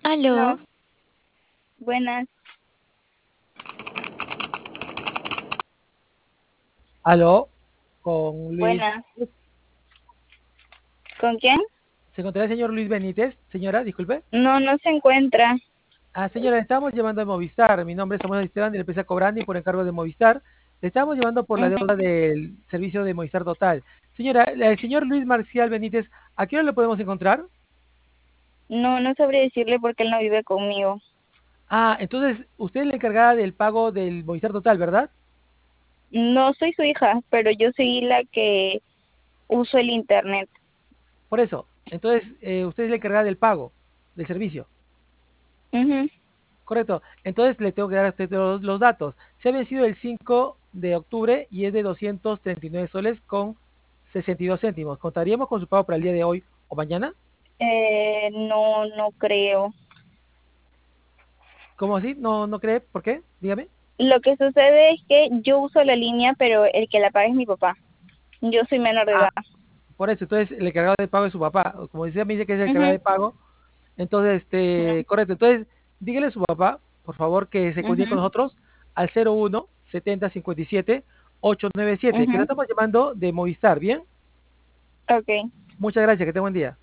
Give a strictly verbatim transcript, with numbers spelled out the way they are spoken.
Aló, Aló, buenas. Aló, con Luis. Buenas. ¿Con quién? ¿Se encontrará el señor Luis Benítez? Señora, disculpe. No, no se encuentra. Ah, señora, le estamos llamando de Movistar. Mi nombre es Samuel Esteban de la empresa Cobrandi por encargo de Movistar. Le estamos llamando por la Ujú. deuda del servicio de Movistar Total. Señora, el señor Luis Marcial Benítez, ¿a qué hora lo podemos encontrar? No, no sabré decirle porque él no vive conmigo. Ah, entonces usted es la encargada del pago del Movistar Total, ¿verdad? No soy su hija, pero yo soy la que uso el internet. Por eso, entonces eh, usted es la encargada del pago del servicio. Ujú. Correcto. Entonces le tengo que dar a usted los, los datos. Se ha vencido el cinco de octubre y es de doscientos treinta y nueve soles con sesenta y dos céntimos. ¿Contaríamos con su pago para el día de hoy o mañana? Eh, no, no creo. ¿Cómo así? ¿No, no cree? ¿Por qué? Dígame. Lo que sucede es que yo uso la línea, pero el que la paga es mi papá. Yo soy menor de edad. Ah, por eso. Entonces el encargado de pago es su papá. Como decía, me dice que es el encargado Ujú, de pago. Entonces, este, correcto. Entonces, dígale a su papá, por favor, que se comunique con ujú, nosotros al cero uno setenta cincuenta y siete ochocientos noventa y siete, que lo ujú. estamos llamando de Movistar, ¿bien? Ok. Muchas gracias, que tenga buen día.